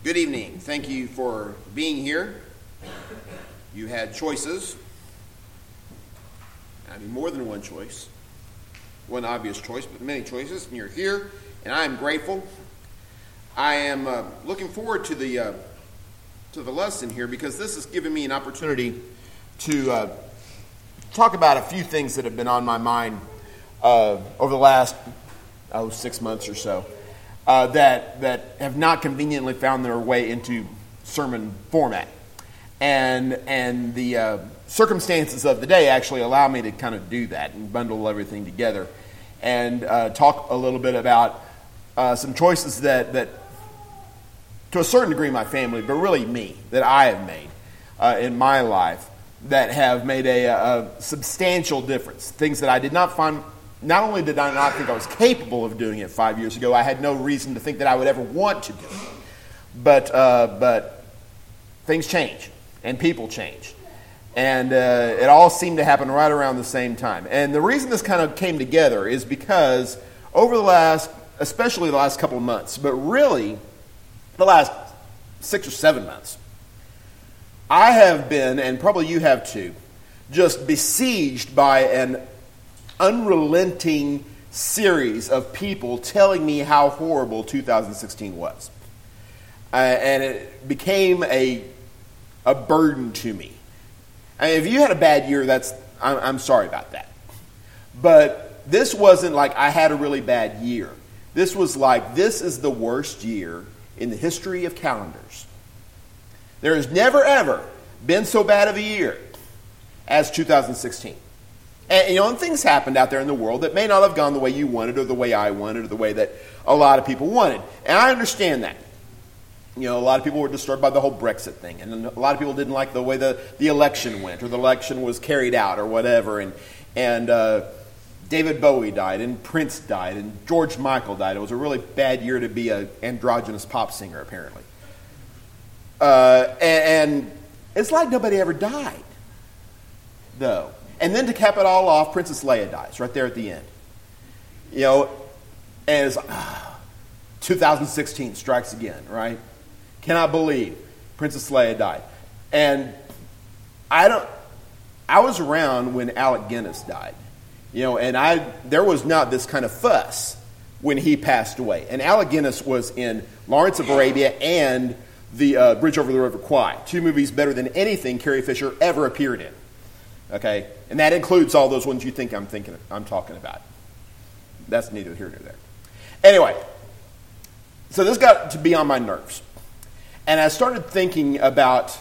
Good evening. Thank you for being here. You had choices. I mean, more than one choice. One obvious choice, but many choices. And you're here, and I am grateful. I am looking forward to the lesson here because this has given me an opportunity to talk about a few things that have been on my mind over the last 6 months or so. That have not conveniently found their way into sermon format. And the circumstances of the day actually allow me to kind of do that and bundle everything together and talk a little bit about some choices that to a certain degree my family, but really me, that I have made in my life that have made a substantial difference. Things that I did not find. Not only did I not think I was capable of doing it 5 years ago, I had no reason to think that I would ever want to do it. But things change, and people change. And it all seemed to happen right around the same time. And the reason this kind of came together is because over especially the last couple of months, but really the last 6 or 7 months, I have been, and probably you have too, just besieged by an unrelenting series of people telling me how horrible 2016 was. And it became a burden to me. I mean, if you had a bad year, I'm sorry about that. But this wasn't like I had a really bad year. This was like, this is the worst year in the history of calendars. There has never, ever been so bad of a year as 2016. And things happened out there in the world that may not have gone the way you wanted or the way I wanted or the way that a lot of people wanted. And I understand that. A lot of people were disturbed by the whole Brexit thing. And a lot of people didn't like the way the election went or the election was carried out or whatever. And David Bowie died and Prince died and George Michael died. It was a really bad year to be an androgynous pop singer, apparently. And it's like nobody ever died, though. And then to cap it all off, Princess Leia dies right there at the end. And it's 2016 strikes again, right? Cannot believe Princess Leia died. And I was around when Alec Guinness died. And there was not this kind of fuss when he passed away. And Alec Guinness was in Lawrence of Arabia and the Bridge Over the River Kwai, 2 movies better than anything Carrie Fisher ever appeared in. Okay, and that includes all those ones you think I'm talking about. That's neither here nor there. Anyway, so this got to be on my nerves. And I started thinking about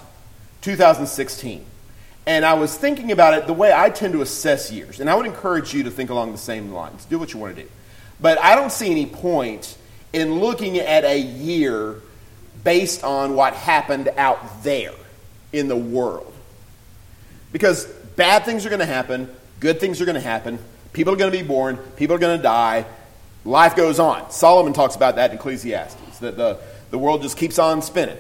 2016. And I was thinking about it the way I tend to assess years. And I would encourage you to think along the same lines. Do what you want to do. But I don't see any point in looking at a year based on what happened out there in the world. Because bad things are going to happen. Good things are going to happen. People are going to be born. People are going to die. Life goes on. Solomon talks about that in Ecclesiastes, that the world just keeps on spinning.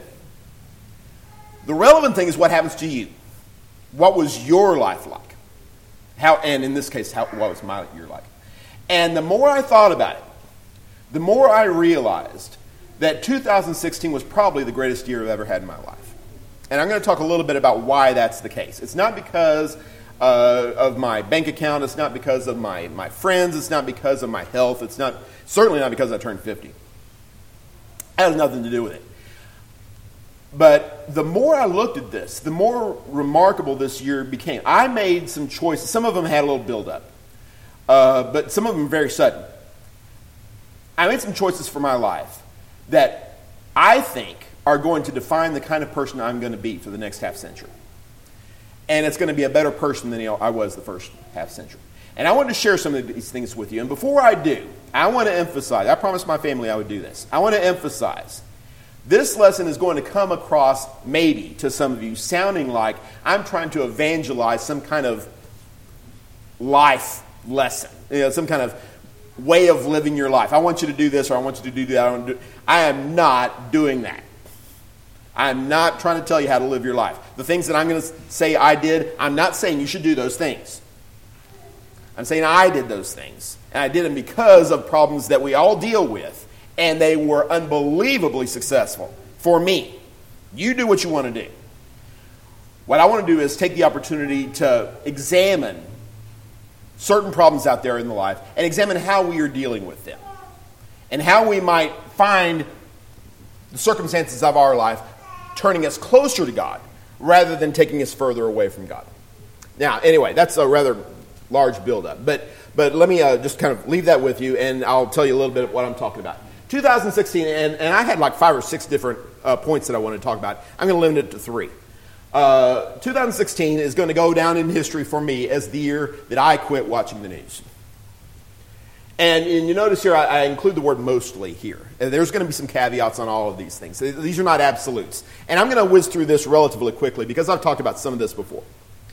The relevant thing is what happens to you. What was your life like? And in this case, what was my year like? And the more I thought about it, the more I realized that 2016 was probably the greatest year I've ever had in my life. And I'm going to talk a little bit about why that's the case. It's not because of my bank account. It's not because of my friends. It's not because of my health. It's certainly not because I turned 50. It has nothing to do with it. But the more I looked at this, the more remarkable this year became. I made some choices. Some of them had a little build-up, but some of them very sudden. I made some choices for my life that I think are going to define the kind of person I'm going to be for the next half century. And it's going to be a better person than I was the first half century. And I wanted to share some of these things with you. And before I do, I want to emphasize, I promised my family I would do this. I want to emphasize, this lesson is going to come across, maybe, to some of you, sounding like I'm trying to evangelize some kind of life lesson. Some kind of way of living your life. I want you to do this or I want you to do that. I am not doing that. I'm not trying to tell you how to live your life. The things that I'm going to say I did, I'm not saying you should do those things. I'm saying I did those things. And I did them because of problems that we all deal with. And they were unbelievably successful. for me. You do what you want to do. What I want to do is take the opportunity to examine certain problems out there in the life and examine how we are dealing with them and how we might find the circumstances of our life turning us closer to God rather than taking us further away from God. Now, anyway, that's a rather large buildup, but let me just kind of leave that with you, and I'll tell you a little bit of what I'm talking about. 2016, and I had like 5 or 6 different points that I wanted to talk about. I'm going to limit it to 3. 2016 is going to go down in history for me as the year that I quit watching the news. And you notice here I include the word mostly here. There's going to be some caveats on all of these things. These are not absolutes. And I'm going to whiz through this relatively quickly because I've talked about some of this before.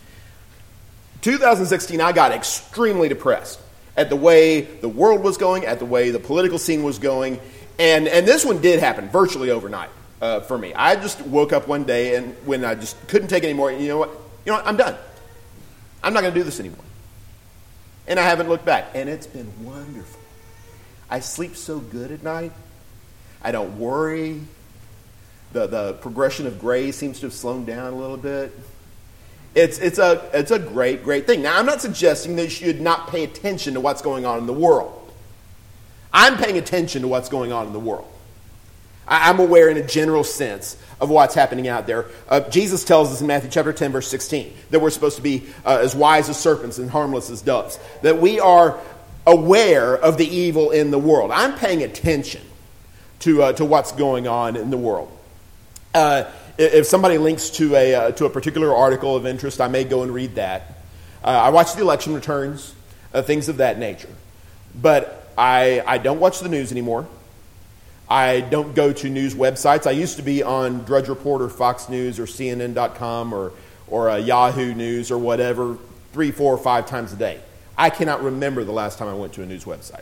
2016, I got extremely depressed at the way the world was going, at the way the political scene was going. And this one did happen virtually overnight for me. I just woke up one day and when I just couldn't take it anymore, you know what, I'm done. I'm not going to do this anymore. And I haven't looked back. And it's been wonderful. I sleep so good at night. I don't worry. The progression of gray seems to have slowed down a little bit. It's a great thing. Now, I'm not suggesting that you should not pay attention to what's going on in the world. I'm paying attention to what's going on in the world. I'm aware in a general sense of what's happening out there. Jesus tells us in Matthew chapter 10, verse 16, that we're supposed to be as wise as serpents and harmless as doves. That we are aware of the evil in the world. I'm paying attention to what's going on in the world. If somebody links to a particular article of interest, I may go and read that. I watch the election returns, things of that nature. But I don't watch the news anymore. I don't go to news websites. I used to be on Drudge Report or Fox News or CNN.com or Yahoo News or whatever 3, 4, or 5 times a day. I cannot remember the last time I went to a news website.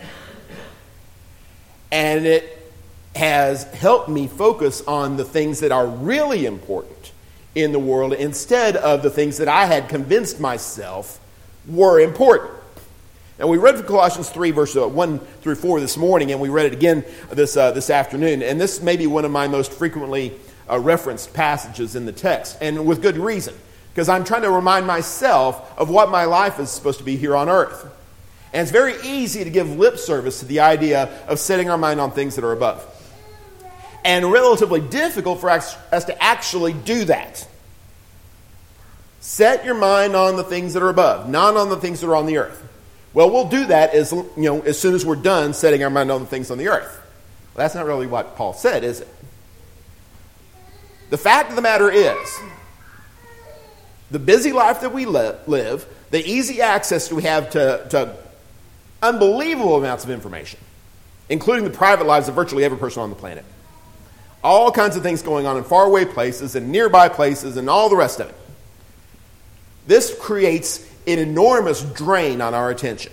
And it has helped me focus on the things that are really important in the world instead of the things that I had convinced myself were important. Now, we read from Colossians 3, verse 1 through 4 this morning, and we read it again this afternoon. And this may be one of my most frequently referenced passages in the text, and with good reason, because I'm trying to remind myself of what my life is supposed to be here on earth. And it's very easy to give lip service to the idea of setting our mind on things that are above. And relatively difficult for us to actually do that. Set your mind on the things that are above, not on the things that are on the earth. Well, we'll do that as soon as we're done setting our mind on the things on the earth. Well, that's not really what Paul said, is it? The fact of the matter is, the busy life that we live, the easy access we have to unbelievable amounts of information, including the private lives of virtually every person on the planet. All kinds of things going on in faraway places and nearby places and all the rest of it. This creates an enormous drain on our attention.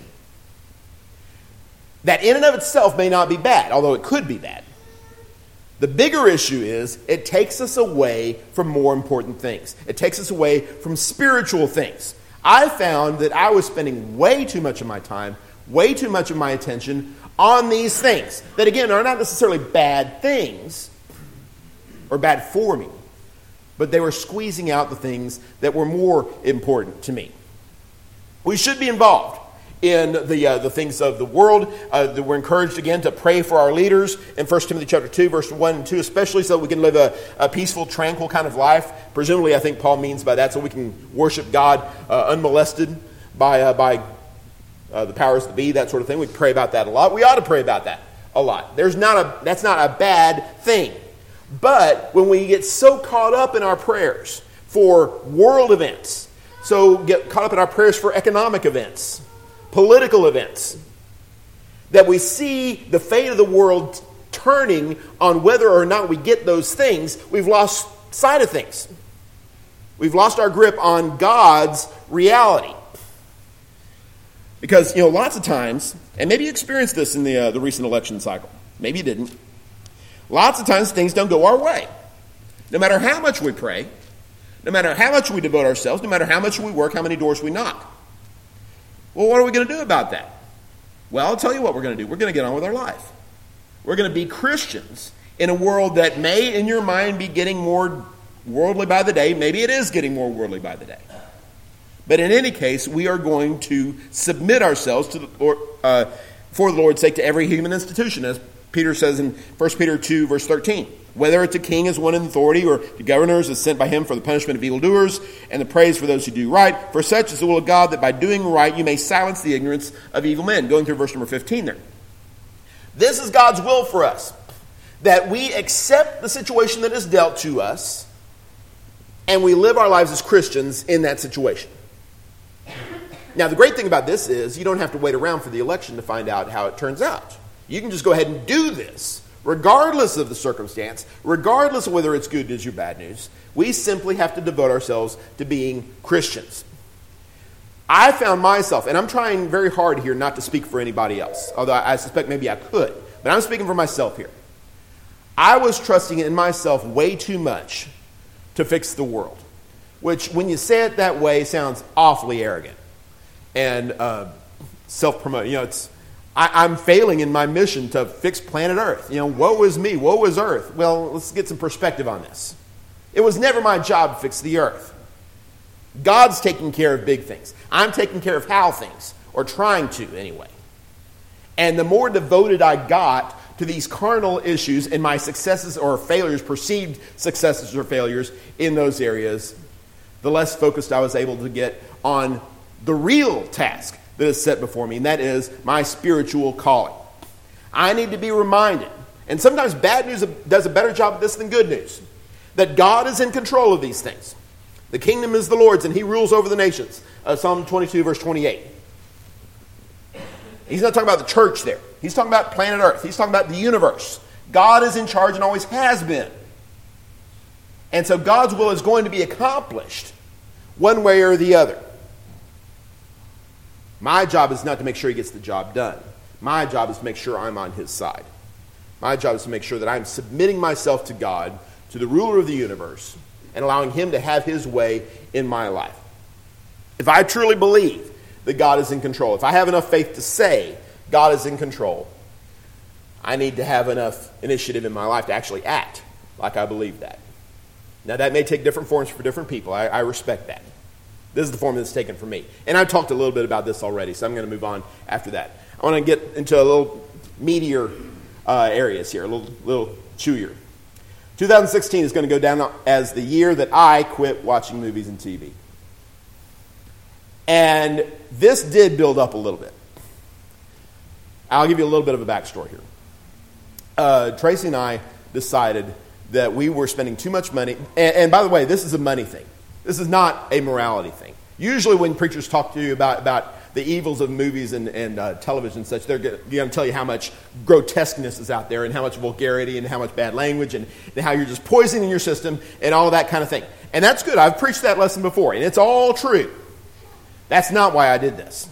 That in and of itself may not be bad, although it could be bad. The bigger issue is it takes us away from more important things. It takes us away from spiritual things. I found that I was spending way too much of my time, way too much of my attention on these things that, again, are not necessarily bad things or bad for me, but they were squeezing out the things that were more important to me. We should be involved in the things of the world. We're encouraged again to pray for our leaders in 1 Timothy chapter 2, verse 1 and 2, especially so that we can live a peaceful, tranquil kind of life. Presumably, I think Paul means by that so we can worship God unmolested by the powers that be, that sort of thing. We pray about that a lot. We ought to pray about that a lot. That's not a bad thing. But when we get so caught up in our prayers for world events, so get caught up in our prayers for economic events, political events, that we see the fate of the world turning on whether or not we get those things, we've lost sight of things. We've lost our grip on God's reality. Because, lots of times, and maybe you experienced this in the recent election cycle. Maybe you didn't. Lots of times things don't go our way. No matter how much we pray, no matter how much we devote ourselves, no matter how much we work, how many doors we knock. Well, what are we going to do about that? Well, I'll tell you what we're going to do. We're going to get on with our life. We're going to be Christians in a world that may, in your mind, be getting more worldly by the day. Maybe it is getting more worldly by the day. But in any case, we are going to submit ourselves to for the Lord's sake to every human institution, as Peter says in 1 Peter 2, verse 13. Whether it's a king as one in authority or to governors as sent by him for the punishment of evildoers and the praise for those who do right. For such is the will of God, that by doing right you may silence the ignorance of evil men. Going through verse number 15 there. This is God's will for us, that we accept the situation that is dealt to us and we live our lives as Christians in that situation. Now, the great thing about this is you don't have to wait around for the election to find out how it turns out. You can just go ahead and do this, regardless of the circumstance, regardless of whether it's good news or bad news. We simply have to devote ourselves to being Christians. I found myself, and I'm trying very hard here not to speak for anybody else, although I suspect maybe I could, but I'm speaking for myself here. I was trusting in myself way too much to fix the world, which, when you say it that way, sounds awfully arrogant and self-promoting. I'm failing in my mission to fix planet Earth. Woe is me, woe is Earth. Well, let's get some perspective on this. It was never my job to fix the Earth. God's taking care of big things. I'm taking care of how things, or trying to anyway. And the more devoted I got to these carnal issues and my successes or failures, perceived successes or failures in those areas, the less focused I was able to get on the real task that is set before me, and that is my spiritual calling. I need to be reminded, and sometimes bad news does a better job of this than good news, that God is in control of these things. The kingdom is the Lord's, and he rules over the nations. Psalm 22, verse 28. He's not talking about the church there. He's talking about planet Earth. He's talking about the universe. God is in charge and always has been. And so God's will is going to be accomplished one way or the other. My job is not to make sure he gets the job done. My job is to make sure I'm on his side. My job is to make sure that I'm submitting myself to God, to the ruler of the universe, and allowing him to have his way in my life. If I truly believe that God is in control, if I have enough faith to say God is in control, I need to have enough initiative in my life to actually act like I believe that. Now, that may take different forms for different people. I respect that. This is the form that's taken for me. And I've talked a little bit about this already, so I'm going to move on after that. I want to get into a little meatier areas here, a little chewier. 2016 is going to go down as the year that I quit watching movies and TV. And this did build up a little bit. I'll give you a little bit of a backstory here. Tracy and I decided that we were spending too much money. And by the way, this is a money thing. This is not a morality thing. Usually when preachers talk to you about the evils of movies and television and such, they're going to tell you how much grotesqueness is out there and how much vulgarity and how much bad language and how you're just poisoning your system and all of that kind of thing. And that's good. I've preached that lesson before, and it's all true. That's not why I did this.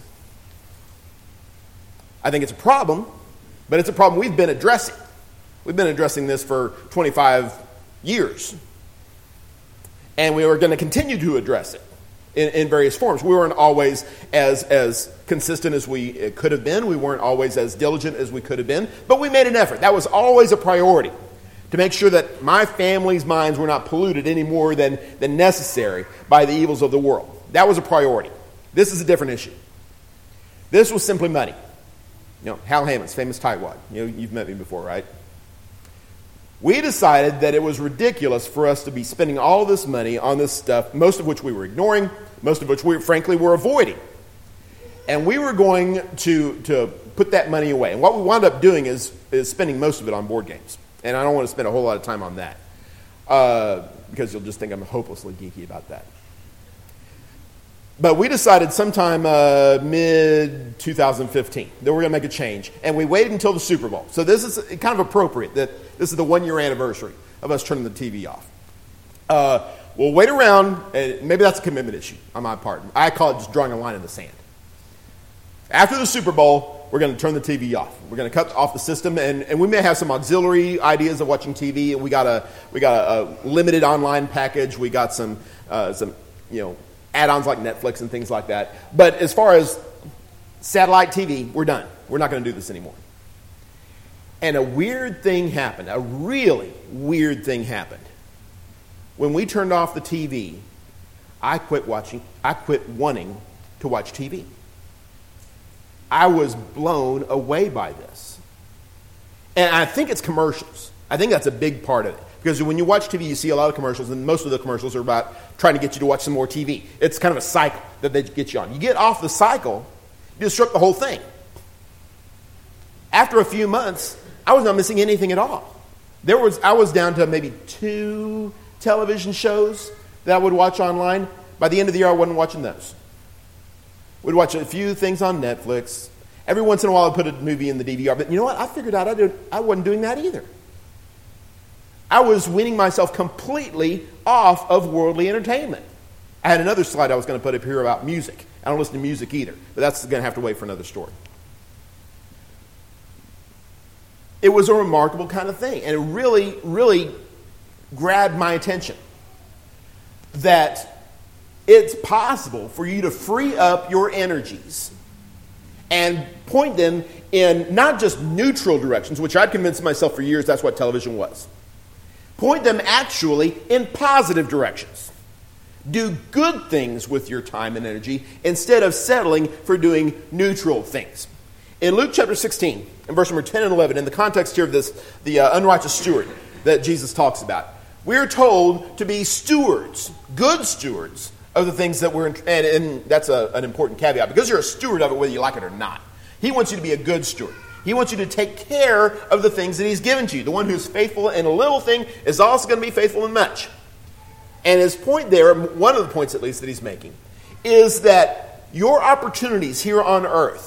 I think it's a problem, but it's a problem we've been addressing. We've been addressing this for 25 years. And we are going to continue to address it in various forms. We weren't always as consistent as we could have been. We weren't always as diligent as we could have been. But we made an effort. That was always a priority, to make sure that my family's minds were not polluted any more than necessary by the evils of the world. That was a priority. This is a different issue. This was simply money. Hal Hammond's famous tightwad. You've met me before, right? We decided that it was ridiculous for us to be spending all this money on this stuff, most of which we were ignoring, most of which we frankly were avoiding. And we were going to put that money away. And what we wound up doing is spending most of it on board games. And I don't want to spend a whole lot of time on that, because you'll just think I'm hopelessly geeky about that. But we decided sometime mid-2015 that we're going to make a change. And we waited until the Super Bowl. So this is kind of appropriate that this is the 1-year anniversary of us turning the TV off. We'll wait around. And maybe that's a commitment issue on my part. I call it just drawing a line in the sand. After the Super Bowl, we're going to turn the TV off. We're going to cut off the system. And we may have some auxiliary ideas of watching TV. We got a limited online package. We got some add-ons like Netflix and things like that. But as far as satellite TV, we're done. We're not going to do this anymore. And a weird thing happened. A really weird thing happened. When we turned off the TV, I quit wanting to watch TV. I was blown away by this. And I think it's commercials. I think that's a big part of it. Because when you watch TV, you see a lot of commercials, and most of the commercials are about trying to get you to watch some more TV. It's kind of a cycle that they get you on. You get off the cycle, you disrupt the whole thing. After a few months, I was not missing anything at all. I was down to maybe 2 television shows that I would watch online. By the end of the year, I wasn't watching those. We'd watch a few things on Netflix. Every once in a while, I'd put a movie in the DVR. But you know what? I figured out I wasn't doing that either. I was weaning myself completely off of worldly entertainment. I had another slide I was going to put up here about music. I don't listen to music either, but that's going to have to wait for another story. It was a remarkable kind of thing, and it really, really grabbed my attention that it's possible for you to free up your energies and point them in not just neutral directions, which I'd convinced myself for years that's what television was. Point them actually in positive directions. Do good things with your time and energy instead of settling for doing neutral things. In Luke chapter 16, in verse number 10 and 11, in the context here of this, the unrighteous steward that Jesus talks about, we're told to be stewards, good stewards, of the things that we're, and that's an important caveat, because you're a steward of it whether you like it or not. He wants you to be a good steward. He wants you to take care of the things that he's given to you. The one who's faithful in a little thing is also going to be faithful in much. And his point there, one of the points at least that he's making, is that your opportunities here on earth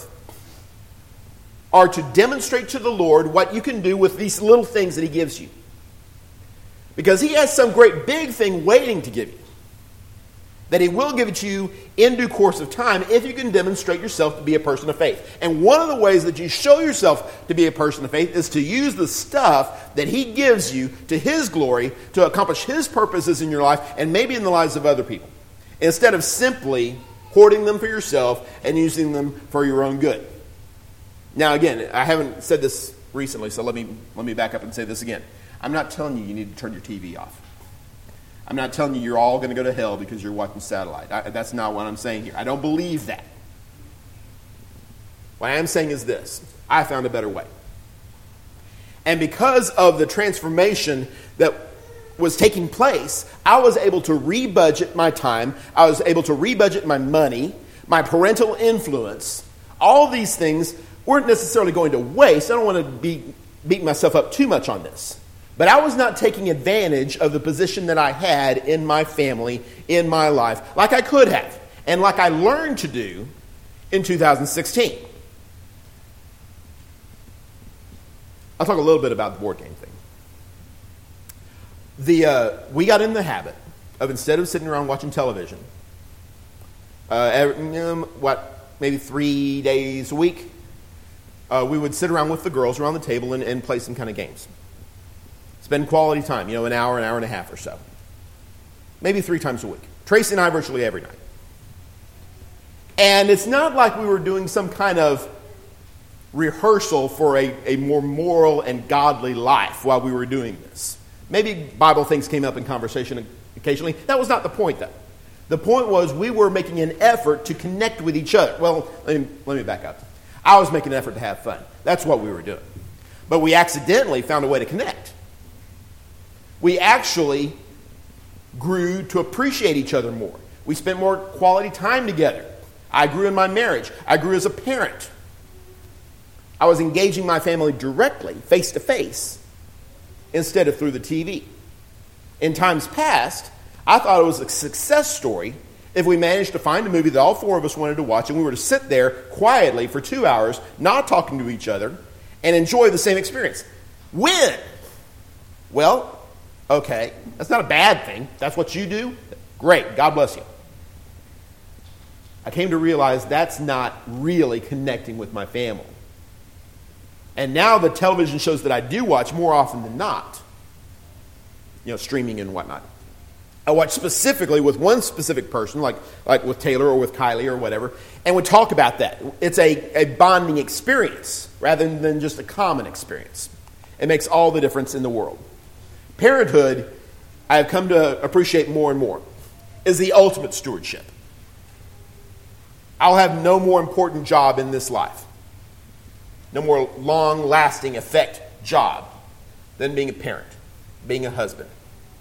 are to demonstrate to the Lord what you can do with these little things that he gives you. Because he has some great big thing waiting to give you, that he will give it to you in due course of time if you can demonstrate yourself to be a person of faith. And one of the ways that you show yourself to be a person of faith is to use the stuff that he gives you to his glory to accomplish his purposes in your life and maybe in the lives of other people, instead of simply hoarding them for yourself and using them for your own good. Now again, I haven't said this recently, so let me back up and say this again. I'm not telling you need to turn your TV off. I'm not telling you you're all going to go to hell because you're watching satellite. That's not what I'm saying here. I don't believe that. What I am saying is this. I found a better way. And because of the transformation that was taking place, I was able to rebudget my time. I was able to rebudget my money, my parental influence. All these things weren't necessarily going to waste. I don't want to be beating myself up too much on this. But I was not taking advantage of the position that I had in my family, in my life, like I could have, and like I learned to do in 2016. I'll talk a little bit about the board game thing. We got in the habit of, instead of sitting around watching television, maybe 3 days a week, we would sit around with the girls around the table and play some kind of games. Spend quality time, an hour and a half or so. Maybe 3 times a week. Tracy and I virtually every night. And it's not like we were doing some kind of rehearsal for a more moral and godly life while we were doing this. Maybe Bible things came up in conversation occasionally. That was not the point, though. The point was we were making an effort to connect with each other. Well, let me back up. I was making an effort to have fun. That's what we were doing. But we accidentally found a way to connect. We actually grew to appreciate each other more. We spent more quality time together. I grew in my marriage. I grew as a parent. I was engaging my family directly, face to face, instead of through the TV. In times past, I thought it was a success story if we managed to find a movie that all 4 of us wanted to watch and we were to sit there quietly for 2 hours, not talking to each other, and enjoy the same experience. When? Well, okay, that's not a bad thing. That's what you do. Great, God bless you. I came to realize that's not really connecting with my family. And now the television shows that I do watch more often than not, streaming and whatnot, I watch specifically with one specific person, like with Taylor or with Kylie or whatever, and we talk about that. It's a bonding experience rather than just a common experience. It makes all the difference in the world. Parenthood, I have come to appreciate more and more, is the ultimate stewardship. I'll have no more important job in this life, no more long-lasting effect job than being a parent, being a husband.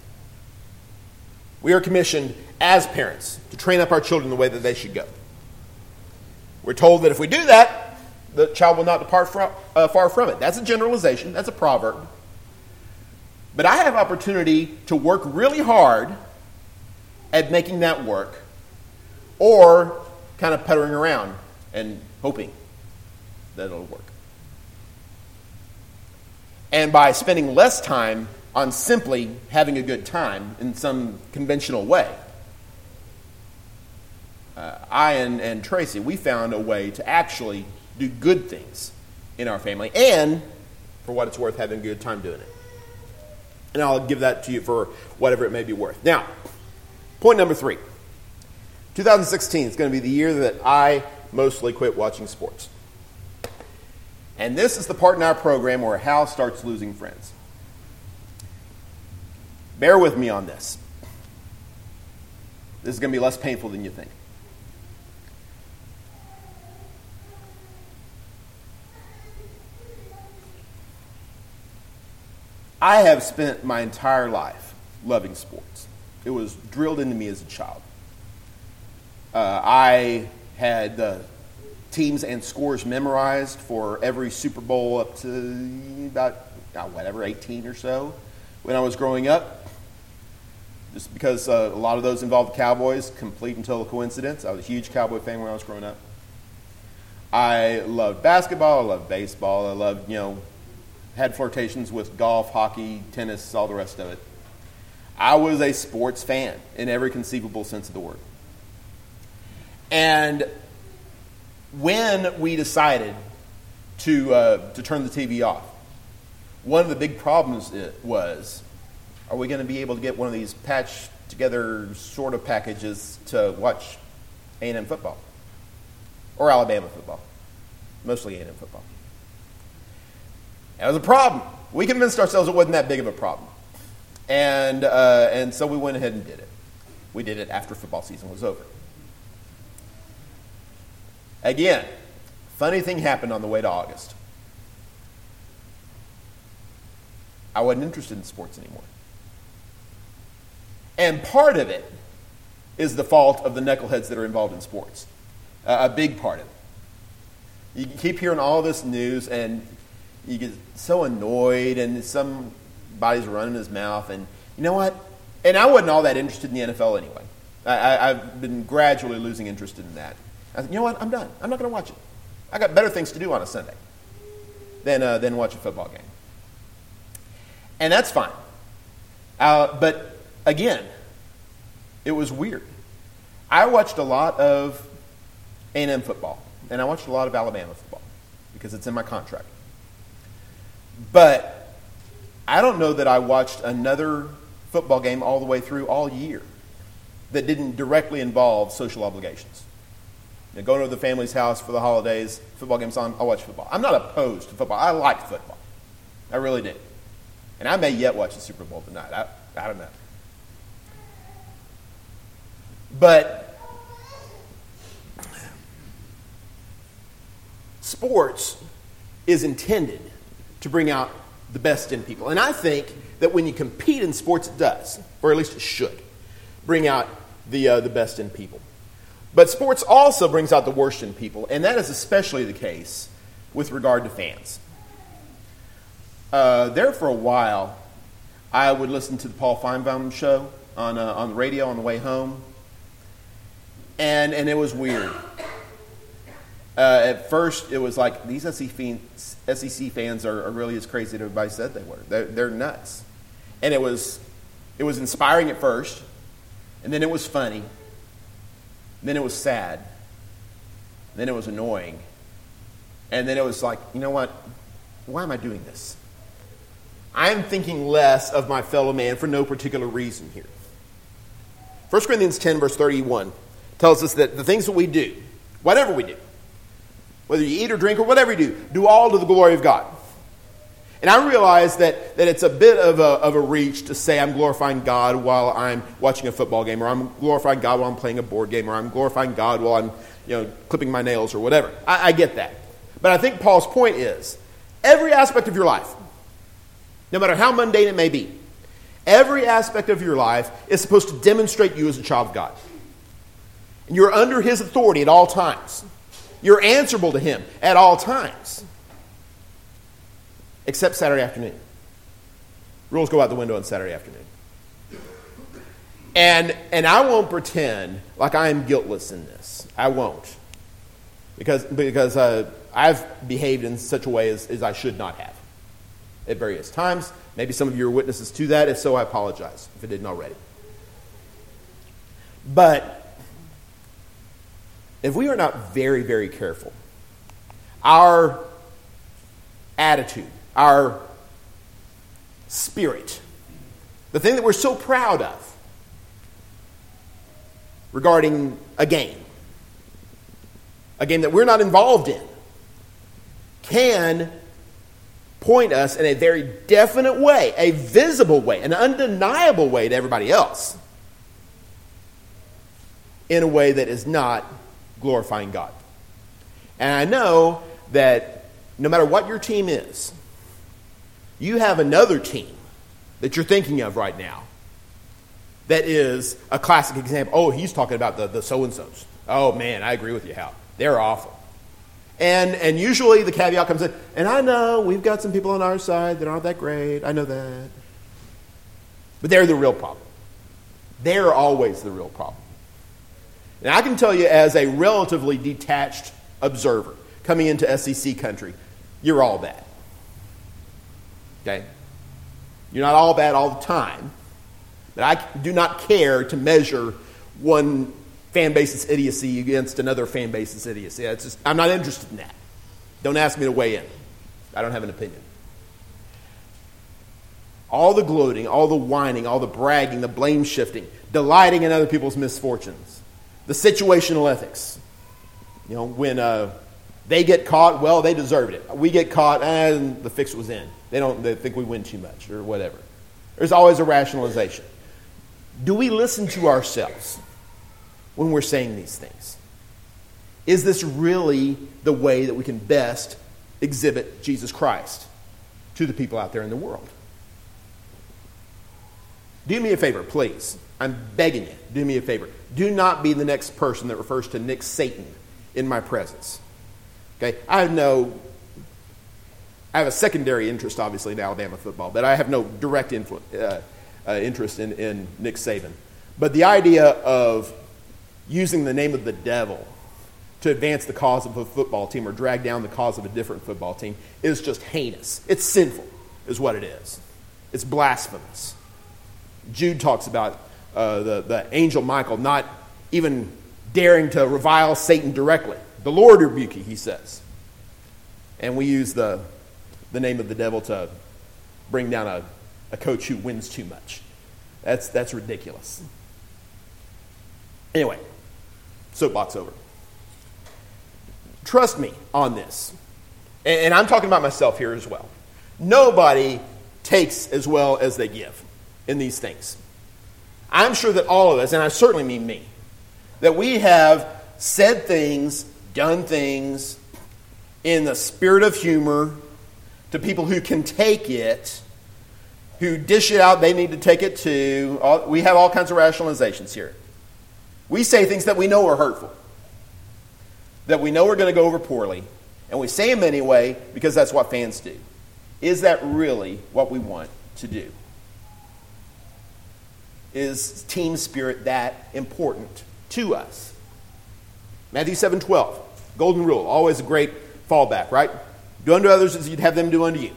We are commissioned as parents to train up our children the way that they should go. We're told that if we do that, the child will not depart far from it. That's a generalization. That's a proverb. But I have opportunity to work really hard at making that work, or kind of puttering around and hoping that it'll work. And by spending less time on simply having a good time in some conventional way, I and Tracy, we found a way to actually do good things in our family, and for what it's worth, having a good time doing it. And I'll give that to you for whatever it may be worth. Now, point number 3. 2016 is going to be the year that I mostly quit watching sports. And this is the part in our program where Hal starts losing friends. Bear with me on this. This is going to be less painful than you think. I have spent my entire life loving sports. It was drilled into me as a child. I had the teams and scores memorized for every Super Bowl up to about, 18 or so when I was growing up. Just because a lot of those involved the Cowboys, complete and total coincidence. I was a huge Cowboy fan when I was growing up. I loved basketball. I loved baseball. I loved, had flirtations with golf, hockey, tennis, all the rest of it. I was a sports fan in every conceivable sense of the word. And when we decided to turn the TV off, one of the big problems was, are we going to be able to get one of these patched together sort of packages to watch A&M football? Or Alabama football. Mostly A&M football. That was a problem. We convinced ourselves it wasn't that big of a problem. And so we went ahead and did it. We did it after football season was over. Again, funny thing happened on the way to August. I wasn't interested in sports anymore. And part of it is the fault of the knuckleheads that are involved in sports. A big part of it. You keep hearing all this news and you get so annoyed and somebody's running his mouth. And you know what? And I wasn't all that interested in the NFL anyway. I've been gradually losing interest in that. I said, you know what? I'm done. I'm not going to watch it. I got better things to do on a Sunday than watch a football game. And that's fine. But again, it was weird. I watched a lot of A&M football, and I watched a lot of Alabama football because it's in my contract. But I don't know that I watched another football game all the way through all year that didn't directly involve social obligations. Going to the family's house for the holidays, football game's on, I'll watch football. I'm not opposed to football. I like football. I really do. And I may yet watch the Super Bowl tonight. I don't know. But sports is intended to bring out the best in people. And I think that when you compete in sports, it does, or at least it should, bring out the best in people. But sports also brings out the worst in people, and that is especially the case with regard to fans. There for a while, I would listen to the Paul Feinbaum show on the radio on the way home, and it was weird. At first, it was like, these SEC fans are really as crazy as everybody said they were. They're nuts. And it was inspiring at first, and then it was funny, and then it was sad, and then it was annoying, and then it was like, you know what? Why am I doing this? I am thinking less of my fellow man for no particular reason here. 1 Corinthians 10, verse 31, tells us that the things that we do, whatever we do, whether you eat or drink or whatever you do all to the glory of God. And I realize that it's a bit of a reach to say I'm glorifying God while I'm watching a football game, or I'm glorifying God while I'm playing a board game, or I'm glorifying God while I'm clipping my nails or whatever. I get that. But I think Paul's point is, every aspect of your life, no matter how mundane it may be, every aspect of your life is supposed to demonstrate you as a child of God. And you're under his authority at all times. You're answerable to him at all times. Except Saturday afternoon. Rules go out the window on Saturday afternoon. And I won't pretend like I am guiltless in this. I won't. Because I've behaved in such a way as I should not have at various times. Maybe some of you are witnesses to that. If so, I apologize if I didn't already. But if we are not very, very careful, our attitude, our spirit, the thing that we're so proud of regarding a game that we're not involved in, can point us in a very definite way, a visible way, an undeniable way to everybody else, in a way that is not glorifying God. And I know that no matter what your team is, you have another team that you're thinking of right now that is a classic example. Oh, he's talking about the so-and-sos. Oh, man, I agree with you, Hal. They're awful. And usually the caveat comes in, and I know we've got some people on our side that aren't that great. I know that. But they're the real problem. They're always the real problem. And I can tell you as a relatively detached observer coming into SEC country, you're all bad. Okay? You're not all bad all the time. But I do not care to measure one fan base's idiocy against another fan base's idiocy. I'm not interested in that. Don't ask me to weigh in. I don't have an opinion. All the gloating, all the whining, all the bragging, the blame shifting, delighting in other people's misfortunes, the situational ethics. When they get caught, well, they deserved it. We get caught, and the fix was in. They think we win too much or whatever. There's always a rationalization. Do we listen to ourselves when we're saying these things? Is this really the way that we can best exhibit Jesus Christ to the people out there in the world? Do me a favor, please. I'm begging you, do me a favor. Do not be the next person that refers to Nick Satan in my presence. Okay? I have a secondary interest, obviously, in Alabama football, but I have no direct interest in Nick Saban. But the idea of using the name of the devil to advance the cause of a football team or drag down the cause of a different football team is just heinous. It's sinful, is what it is. It's blasphemous. Jude talks about the angel Michael not even daring to revile Satan directly. The Lord rebuke you, he says. And we use the name of the devil to bring down a coach who wins too much. That's ridiculous. Anyway, soapbox over. Trust me on this. And I'm talking about myself here as well. Nobody takes as well as they give in these things. I'm sure that all of us, and I certainly mean me, that we have said things, done things in the spirit of humor to people who can take it, who dish it out, they need to take it too. We have all kinds of rationalizations here. We say things that we know are hurtful, that we know are going to go over poorly, and we say them anyway because that's what fans do. Is that really what we want to do? Is team spirit that important to us? Matthew 7:12, golden rule, always a great fallback, right? Do unto others as you'd have them do unto you.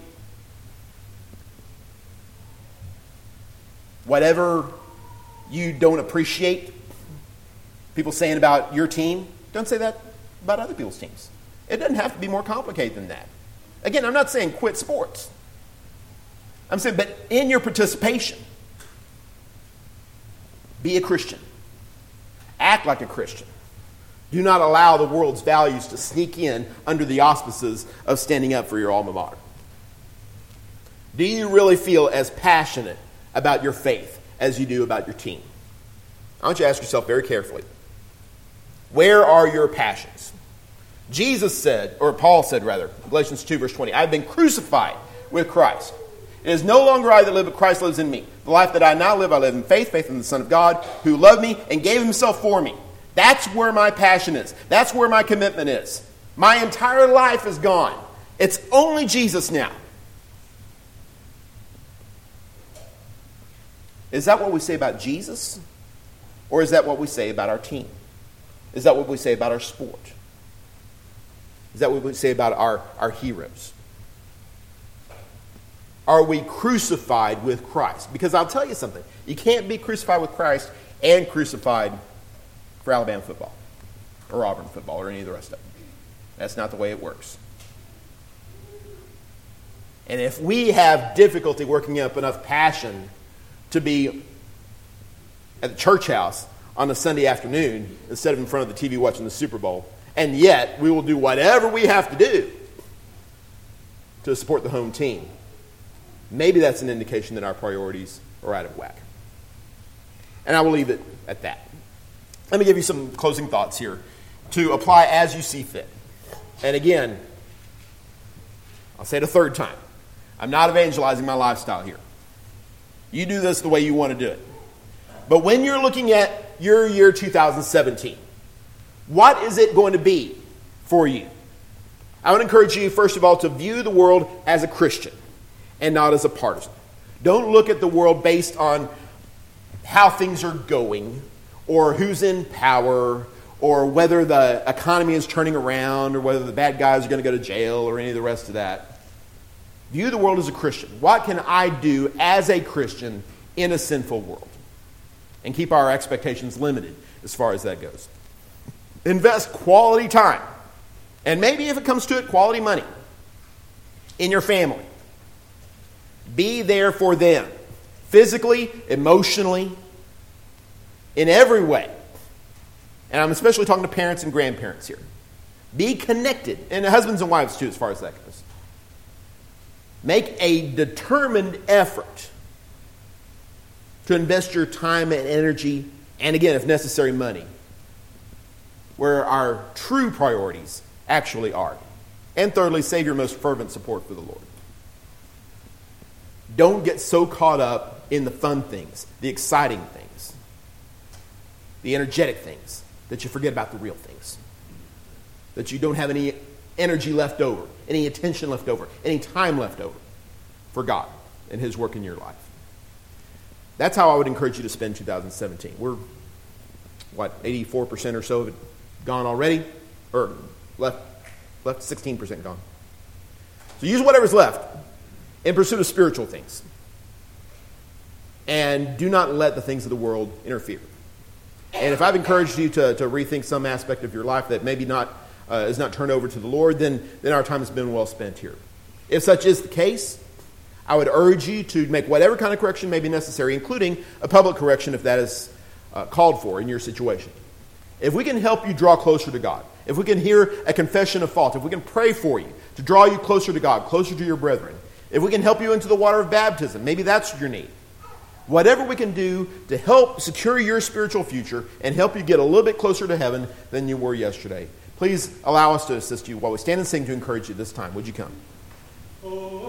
Whatever you don't appreciate people saying about your team, don't say that about other people's teams. It doesn't have to be more complicated than that. Again, I'm not saying quit sports. I'm saying, but in your participation, be a Christian. Act like a Christian. Do not allow the world's values to sneak in under the auspices of standing up for your alma mater. Do you really feel as passionate about your faith as you do about your team? I want you to ask yourself very carefully, where are your passions? Jesus said, or Paul said rather, Galatians 2 verse 20, I've been crucified with Christ. It is no longer I that live, but Christ lives in me. The life that I now live, I live in faith in the Son of God, who loved me and gave himself for me. That's where my passion is. That's where my commitment is. My entire life is gone. It's only Jesus now. Is that what we say about Jesus? Or is that what we say about our team? Is that what we say about our sport? Is that what we say about our heroes? Are we crucified with Christ? Because I'll tell you something. You can't be crucified with Christ and crucified for Alabama football or Auburn football or any of the rest of it. That's not the way it works. And if we have difficulty working up enough passion to be at the church house on a Sunday afternoon instead of in front of the TV watching the Super Bowl, and yet we will do whatever we have to do to support the home team, maybe that's an indication that our priorities are out of whack. And I will leave it at that. Let me give you some closing thoughts here to apply as you see fit. And again, I'll say it a third time. I'm not evangelizing my lifestyle here. You do this the way you want to do it. But when you're looking at your year 2017, what is it going to be for you? I would encourage you, first of all, to view the world as a Christian and not as a partisan. Don't look at the world based on how things are going or who's in power or whether the economy is turning around or whether the bad guys are going to go to jail or any of the rest of that. View the world as a Christian. What can I do as a Christian in a sinful world? And keep our expectations limited as far as that goes. Invest quality time. And maybe if it comes to it, quality money in your family. Be there for them. Physically, emotionally, in every way. And I'm especially talking to parents and grandparents here. Be connected. And husbands and wives too, as far as that goes. Make a determined effort to invest your time and energy, and again, if necessary, money, where our true priorities actually are. And thirdly, save your most fervent support for the Lord. Don't get so caught up in the fun things, the exciting things, the energetic things, that you forget about the real things. That you don't have any energy left over, any attention left over, any time left over for God and His work in your life. That's how I would encourage you to spend 2017. We're, 84% or so of it gone already? Or left 16% gone. So use whatever's left in pursuit of spiritual things. And do not let the things of the world interfere. And if I've encouraged you to rethink some aspect of your life that maybe is not turned over to the Lord, then our time has been well spent here. If such is the case, I would urge you to make whatever kind of correction may be necessary, including a public correction if that is called for in your situation. If we can help you draw closer to God, if we can hear a confession of fault, if we can pray for you to draw you closer to God, closer to your brethren, if we can help you into the water of baptism, maybe that's your need. Whatever we can do to help secure your spiritual future and help you get a little bit closer to heaven than you were yesterday, please allow us to assist you while we stand and sing to encourage you this time. Would you come?